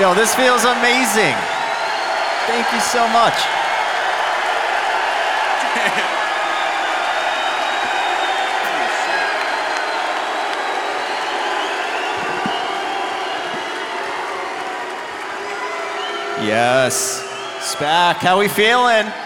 Yo, this feels amazing. Thank you so much. Yes. SPAC, how we feeling?